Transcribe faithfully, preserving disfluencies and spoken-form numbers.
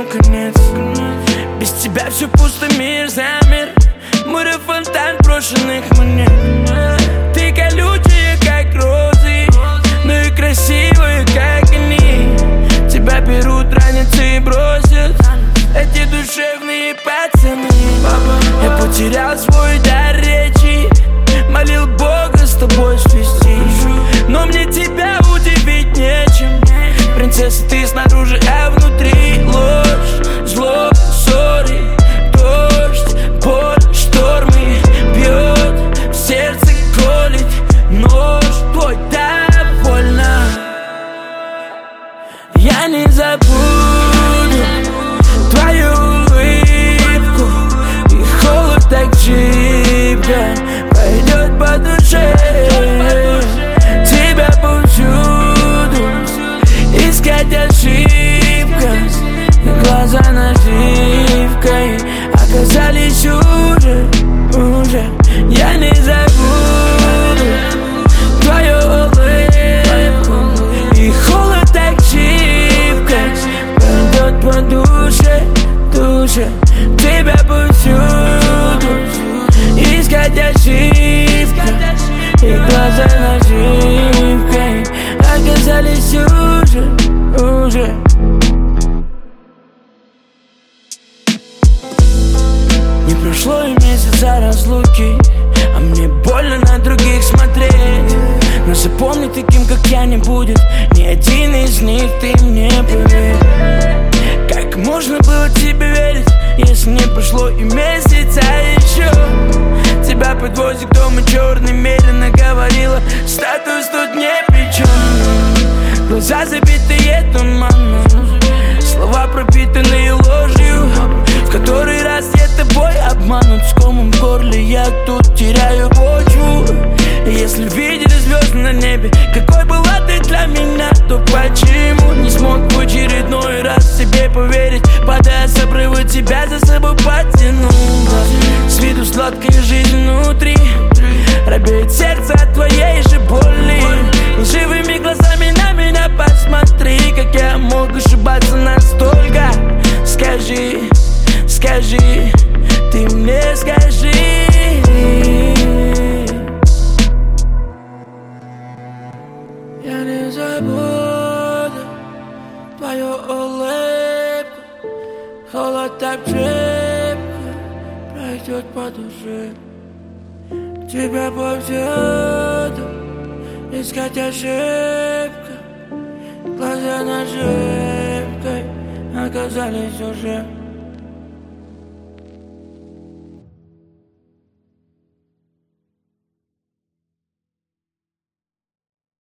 конец. Без тебя все пусто, мир замер. Море фонтан брошенных монет. Ты колючая, как розы, но и красивая, как они. Тебя берут, ранятся и бросят эти душевные пацаны. Я потерял свой дар речи, молил Бога с тобой свести, но мне тебя удивить нечем. Принцесса, ты снаружи, а внутри ложь, зло, ссоры, дождь, боль, штормы. Бьет в сердце, колет нож твой, так больно. Я не забуду твою улыбку, и холод так жидко пойдет по душе. Тебя повсюду искать ошибка, и глаза наживкой оказались уже, уже. Я не забуду твою улыбку, и холод так жидко пойдет по душе, душе. Тебя повсюду искать ошибка, и глаза наживкой оказались уже, уже. Не прошло и месяца разлуки, а мне больно на других смотреть. Но запомни, таким как я не будет ни один из них, ты мне поверь. Как можно было тебе верить, если не прошло и месяца еще? Тебя подвозит к дому черный, медленно говорила, статус тут не при чем. Глаза забитые туманом, слова пропитанные ложью. В который раз я тобой обманут, с комом в горле я тут теряю почву. И если видели звезды на небе, какой была ты для меня, то почему не смог в очередной раз себе поверить, падая с обрыва, тебя за собой потянул? С виду сладкая жизнь внутри, робеет сердце от твоей же боли. Лживыми глазами на меня посмотри, как я мог ошибаться настолько. Скажи, скажи, ты мне скажи. Я не забуду твою улыбку, холод так крепко пройдет по душе. Тебя повсюду искать ошибка, глаза наживкой оказались уже.